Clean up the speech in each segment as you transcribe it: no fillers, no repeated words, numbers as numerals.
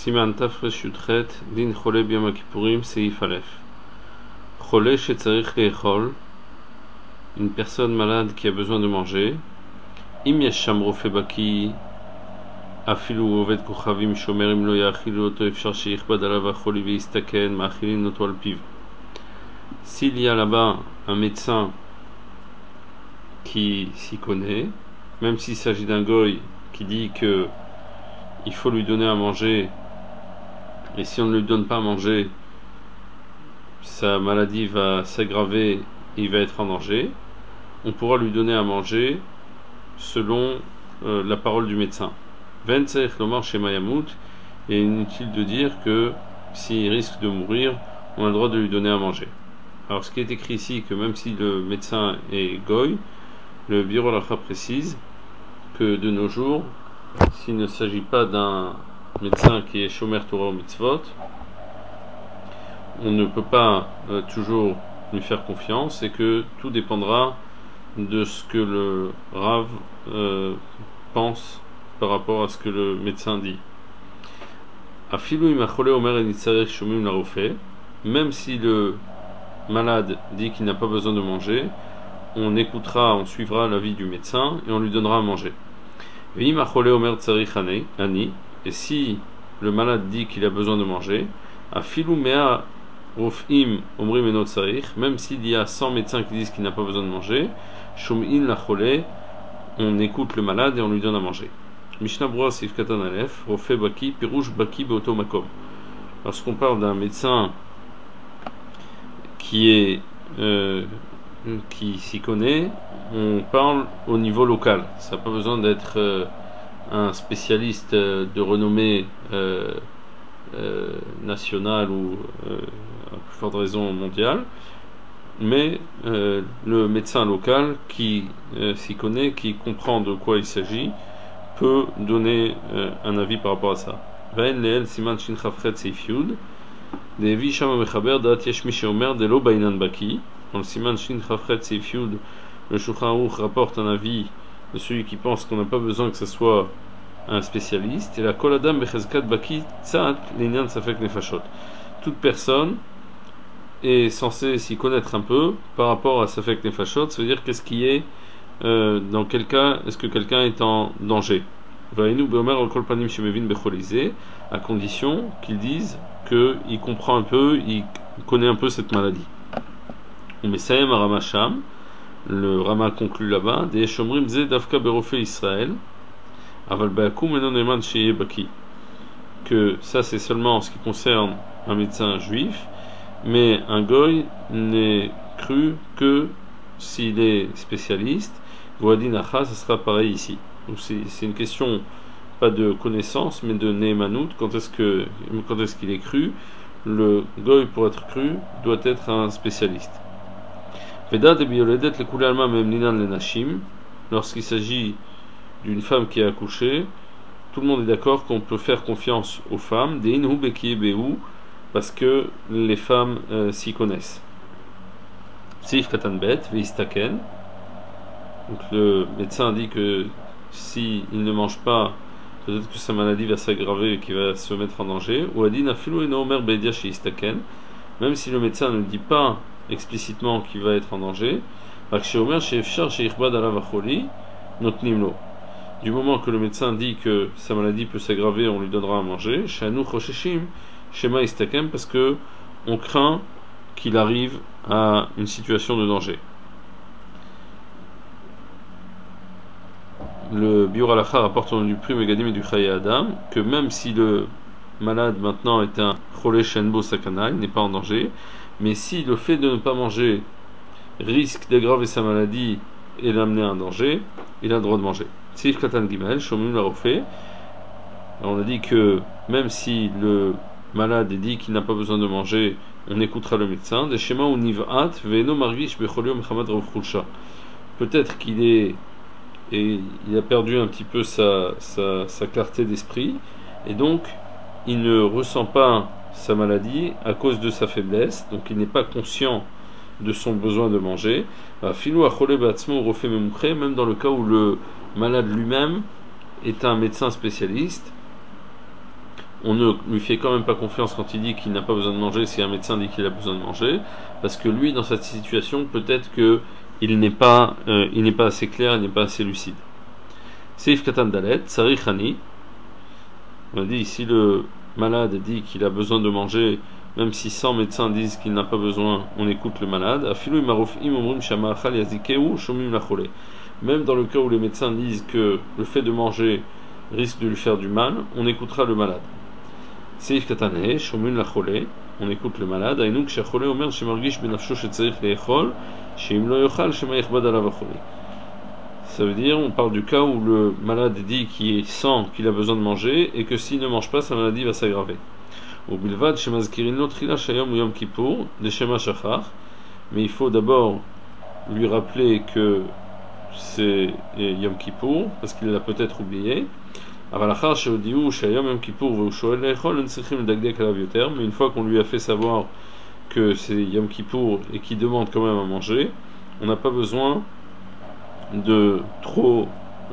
Siman Tafresh Yutret, Din Chole Biyom HaKippurim, Seif Aleph. Chole Shetzarich Leechol, une personne malade qui a besoin de manger. Im Yesham Rofe Baki, Afilu Oved Kochavim Shomerim Lo Yachilu Oto Efshar Sheichbad Alav Acholi Veistaken Ma'achilin Noto Al Piv. S'il y a là-bas un médecin qui s'y connaît, même s'il s'agit d'un goy qui dit que il faut lui donner à manger, et si on ne lui donne pas à manger, sa maladie va s'aggraver et il va être en danger, on pourra lui donner à manger selon la parole du médecin. Ventzech lomar shema yamut, et inutile de dire que s'il risque de mourir, on a le droit de lui donner à manger. Alors ce qui est écrit ici, que même si le médecin est goy, le Biur Halacha précise que de nos jours, s'il ne s'agit pas d'un médecin qui est Shomer Torah ou Mitzvot, on ne peut pas toujours lui faire confiance et que tout dépendra de ce que le Rav pense par rapport à ce que le médecin dit. Afilu imachole omer enitzarech shomim larofe, même si le malade dit qu'il n'a pas besoin de manger, on écoutera, on suivra l'avis du médecin et on lui donnera à manger. Et si le malade dit qu'il a besoin de manger, même s'il y a 100 médecins qui disent qu'il n'a pas besoin de manger, on écoute le malade et on lui donne à manger. Lorsqu'on parle d'un médecin qui s'y connaît, on parle au niveau local. Ça n'a pas besoin d'être un spécialiste de renommée nationale ou à plus forte raison mondiale, mais le médecin local qui s'y connaît, qui comprend de quoi il s'agit, peut donner un avis par rapport à ça. Vaen leel siman shin chafret seif yud devi shama mechaber dat yesh mi sheomer de lo bainan baki. Dans le siman shin chafret seif yud, le Shulchan Aruch rapporte un avis de celui qui pense qu'on n'a pas besoin que ce soit un spécialiste. Et la kol adam bechezkat baki tzat l'inyan safek nefashot. Toute personne est censée s'y connaître un peu par rapport à safek nefashot. Ça veut dire qu'est-ce qui est dans quel cas est-ce que quelqu'un est en danger. Vainu beomer al kol panim shemevin becholizé, à condition qu'ils disent qu'il comprend un peu, il connaît un peu cette maladie. On mesayem aramasham. Le Rama conclut là-bas, des Shomrim Ze Davka Berofe Israël, Aval Baakum Enon Eman Sheye Baki, que ça c'est seulement en ce qui concerne un médecin juif, mais un goy n'est cru que s'il est spécialiste. Voadin Acha, ça sera pareil ici. Donc c'est une question pas de connaissance, mais de Neemanout. Quand est-ce qu'il est cru? Le goy, pour être cru, doit être un spécialiste. Lorsqu'il s'agit d'une femme qui a accouché, tout le monde est d'accord qu'on peut faire confiance aux femmes, parce que les femmes s'y connaissent. Donc le médecin dit que s'il ne mange pas, peut-être que sa maladie va s'aggraver et qu'il va se mettre en danger. Même si le médecin ne dit pas explicitement qu'il va être en danger, du moment que le médecin dit que sa maladie peut s'aggraver, on lui donnera à manger, parce que on craint qu'il arrive à une situation de danger. Le Biur Halacha rapporte au nom du prix Megadim et du Chaye Adam que même si le malade maintenant est un Chole Shenbo Sakana, il n'est pas en danger, mais si le fait de ne pas manger risque d'aggraver sa maladie et l'amener à un danger, il a le droit de manger. Sif Katan Gimel, Shomim Larofe. On a dit que même si le malade dit qu'il n'a pas besoin de manger, on écoutera le médecin. Des schémas où Niv'at, Ve'eno Marvish Becholio Mechamad Rav Chulsha. Peut-être qu'il a perdu un petit peu sa clarté d'esprit, et donc il ne ressent pas sa maladie à cause de sa faiblesse, donc il n'est pas conscient de son besoin de manger. Même dans le cas où le malade lui-même est un médecin spécialiste, on ne lui fait quand même pas confiance quand il dit qu'il n'a pas besoin de manger si un médecin dit qu'il a besoin de manger, parce que lui, dans cette situation, peut-être qu'il n'est pas assez clair, il n'est pas assez lucide. Seif Katan Dalet, Sarichani, on a dit, si le malade dit qu'il a besoin de manger, même si 100 médecins disent qu'il n'a pas besoin, on écoute le malade. Même dans le cas où les médecins disent que le fait de manger risque de lui faire du mal, on écoutera le malade. Seif Katane, Shomun Lachole, on écoute le malade. Aïnouk Shachole Omer Shemargish Benafsho Shetzerich Leechol, Sheim Lo Yochal Shema Yechbad Alav Achole. Ça veut dire, on parle du cas où le malade dit qu'il sent qu'il a besoin de manger et que s'il ne mange pas, sa maladie va s'aggraver. Au bilvad, Shemazkirin Lotrila Shayom Yom Kippour, de Shema Shachar, mais il faut d'abord lui rappeler que c'est Yom Kippour, parce qu'il l'a peut-être oublié. Mais une fois qu'on lui a fait savoir que c'est Yom Kippour et qu'il demande quand même à manger, on n'a pas besoin de trop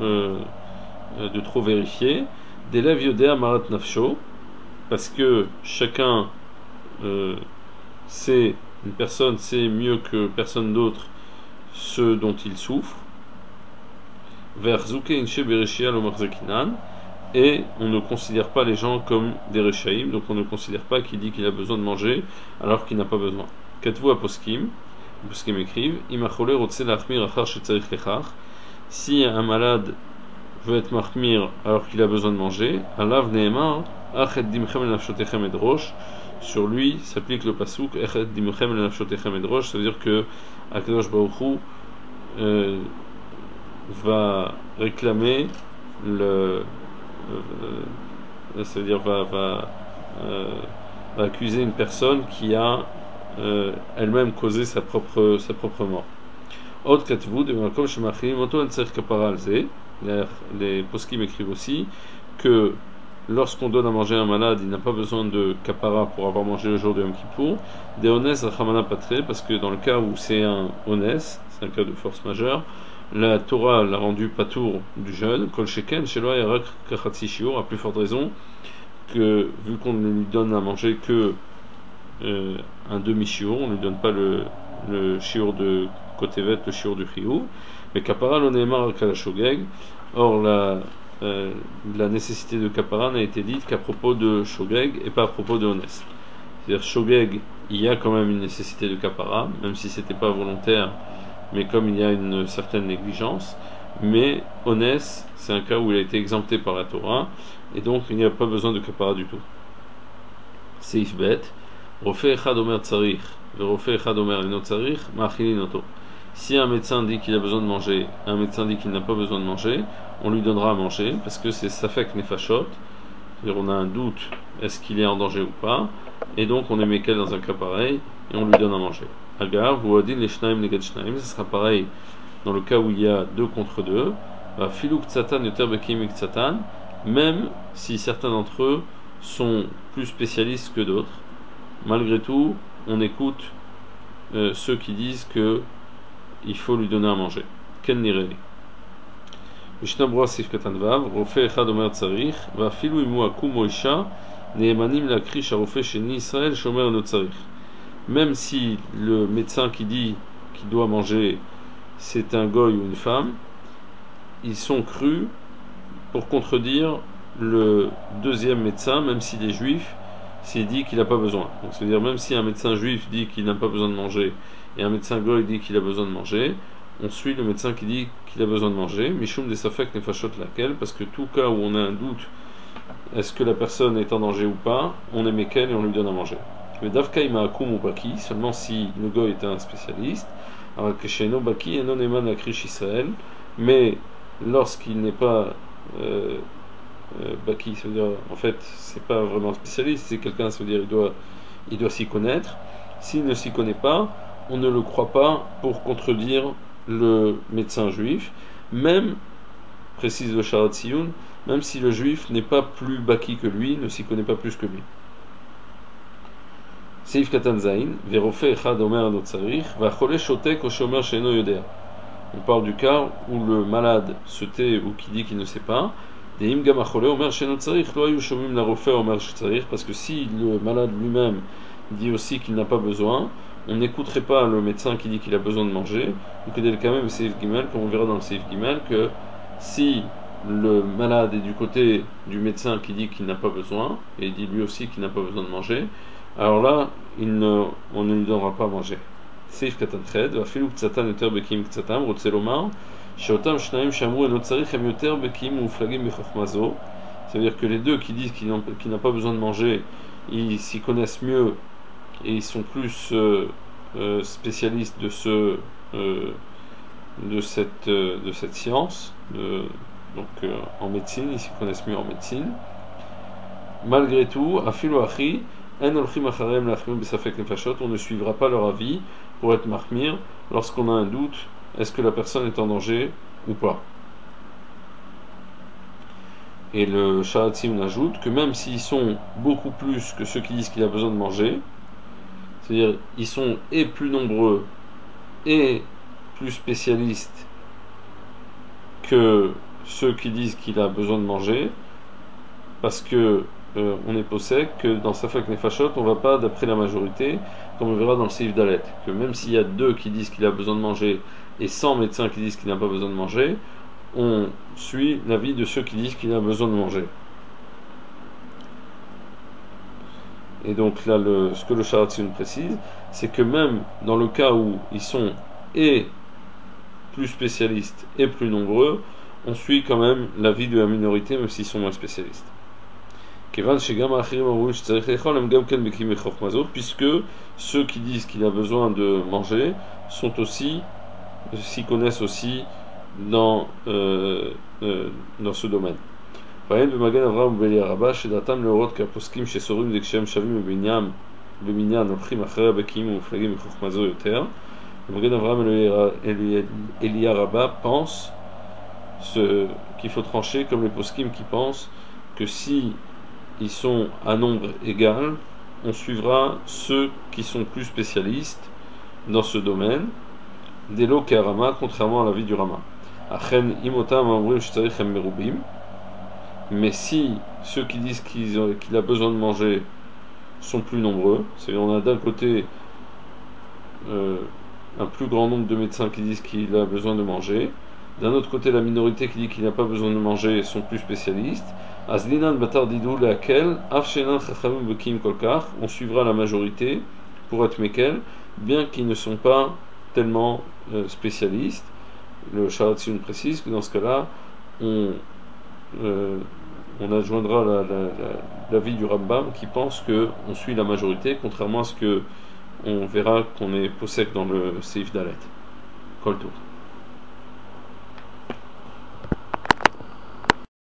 vérifier. D'élève Yodea Marat Nafsho, parce que chacun sait, une personne sait mieux que personne d'autre ce dont il souffre. Vers Zuke Inche Bereshia Lomarzakinan, et on ne considère pas les gens comme des Rechaïm, donc on ne considère pas qu'il dit qu'il a besoin de manger alors qu'il n'a pas besoin. Katvu Aposkim, les Poskim écrivent, Imachole Rotse Lachmir Achar Shetzarich Lechar, si un malade veut être mahmir alors qu'il a besoin de manger, Alav Nehemar, Achet Dimchem Nafshotechem Edrosh, sur lui s'applique le pasuk Achet Dimchem Nafshotechem Edrosh, ça veut dire que Akadosh Baruch Hu va réclamer ça veut dire va accuser une personne qui a elle-même causé sa propre mort. Autre katvu de Malkom Shemachim Oto Entzerich Kapara Alze. Les poskim écrivent aussi que lorsqu'on donne à manger à un malade, il n'a pas besoin de kapara pour avoir mangé le jour de Yom Kippour. Des ones rachamana patre, parce que dans le cas où c'est un ones, c'est un cas de force majeure, la Torah l'a rendu patour du jeûne. Kol sheken shelo yarak kachatzi shiur, à plus forte raison que vu qu'on ne lui donne à manger que un demi-shiur, on ne lui donne pas le shiur de kotevet, le shiur du chiyuv, mais kapara l'onémar kalashogeg. Or la nécessité de kapara n'a été dite qu'à propos de shogeg et pas à propos de ones. C'est-à-dire shogeg, il y a quand même une nécessité de kapara, même si c'était pas volontaire, mais comme il y a une certaine négligence. Mais ones, c'est un cas où il a été exempté par la Torah, et donc il n'y a pas besoin de kapara du tout. Seif bet, rofe echad omer tzarich, verofe echad omer eno tzarich, ma'achilin oto. Si un médecin dit qu'il a besoin de manger, un médecin dit qu'il n'a pas besoin de manger, on lui donnera à manger, parce que c'est safek nefashot, c'est-à-dire on a un doute, est-ce qu'il est en danger ou pas, et donc on est mékel dans un cas pareil, et on lui donne à manger. Agar, vous adin les shnaim neged shnaim, ce sera pareil dans le cas où il y a 2 contre 2, filuk tzatan yoter bekim tzatan, même si certains d'entre eux sont plus spécialistes que d'autres, malgré tout, on écoute ceux qui disent que il faut lui donner à manger. Ken nireli. Mishnah Brura Sif Katan Vav, Rofe Echad Omer Tzarich, Vafilu Imu Akum Moisha, Neemanim Lakri Sharofe Sheni Israël Shomer No Tzarich. Même si le médecin qui dit qu'il doit manger, c'est un goy ou une femme, ils sont crus pour contredire le deuxième médecin, même s'il est juif, s'il dit qu'il n'a pas besoin. Donc, c'est-à-dire, même si un médecin juif dit qu'il n'a pas besoin de manger, et un médecin goy dit qu'il a besoin de manger, on suit le médecin qui dit qu'il a besoin de manger, Mishum des Safek Nefashot laquelle, parce que tout cas où on a un doute, est-ce que la personne est en danger ou pas, on est mékel et on lui donne à manger. Mais Davka ima akum ou baki, seulement si le goy est un spécialiste, alors que chez baki et non eman akrish Israël, mais lorsqu'il n'est pas baki, ça veut dire en fait c'est pas vraiment un spécialiste, c'est quelqu'un, ça veut dire il doit s'y connaître. S'il ne s'y connaît pas, on ne le croit pas pour contredire le médecin juif, même, précise le Sharat Tziyun, même si le juif n'est pas plus baki que lui, ne s'y connaît pas plus que lui. Seif Katan Zain, Verofe Echad Omer Ano Tzarich, Vachole Shotek O Shomer Sheino Yodea. On parle du cas où le malade se tait ou qui dit qu'il ne sait pas, Parce que si le malade lui-même dit aussi qu'il n'a pas besoin, on n'écouterait pas le médecin qui dit qu'il a besoin de manger. Comme on verra dans le Seif Gimel, que si le malade est du côté du médecin qui dit qu'il n'a pas besoin, et dit lui aussi qu'il n'a pas besoin de manger, alors là, on ne lui donnera pas à manger. Seif Katan Ched, Vafilu Ktsatan Yoter Bekim Ktsatam, Rotzelomar, Sheotam Shnaim Shamru Enot Tzarich Hem Yoter Bekim Uflagim Bechachmazo. C'est-à-dire que les deux qui disent qu'il n'a pas besoin de manger, ils s'y connaissent mieux et ils sont plus spécialistes de cette science, en médecine, ils s'y connaissent mieux en médecine. Malgré tout, Afilu Achi, En Olchim Acharem Lachmir Besafek Nefashot, on ne suivra pas leur avis pour être mahmir lorsqu'on a un doute, est-ce que la personne est en danger ou pas. Et le Shahatzim ajoute que même s'ils sont beaucoup plus que ceux qui disent qu'il a besoin de manger, c'est-à-dire ils sont et plus nombreux et plus spécialistes que ceux qui disent qu'il a besoin de manger, parce que on est possède que dans Safek Nefashot, on ne va pas d'après la majorité, comme on verra dans le Seif Dalet, que même s'il y a 2 qui disent qu'il a besoin de manger et 100 médecins qui disent qu'il n'a pas besoin de manger, on suit l'avis de ceux qui disent qu'il a besoin de manger. Et donc là, ce que le Shahatzim précise, c'est que même dans le cas où ils sont et plus spécialistes et plus nombreux, on suit quand même l'avis de la minorité, même s'ils sont moins spécialistes. Puisque ceux qui disent qu'il a besoin de manger s'y connaissent aussi dans ce domaine. Le Magen Avraham et Elia Rabba pensent qu'il faut trancher comme les poskim qui pensent que si ils sont à nombre égal, on suivra ceux qui sont plus spécialistes dans ce domaine, Delo Karama, contrairement à l'avis du Rama. Achen Imotam Amrim Shtarich Hem Merubim. Mais si ceux qui disent qu'il a besoin de manger sont plus nombreux, c'est-à-dire on a d'un côté un plus grand nombre de médecins qui disent qu'il a besoin de manger, d'un autre côté la minorité qui dit qu'il n'a pas besoin de manger sont plus spécialistes, Azlinan Batar Didou laquelle Afshenan Chachamim Bekim Kolkar, on suivra la majorité pour être Mekel, bien qu'ils ne sont pas tellement spécialistes. Le Shahatzim précise que dans ce cas-là, on adjoindra l'avis du Rambam qui pense qu'on suit la majorité, contrairement à ce que on verra qu'on est possède dans le Seif Dalet. Kol Tov.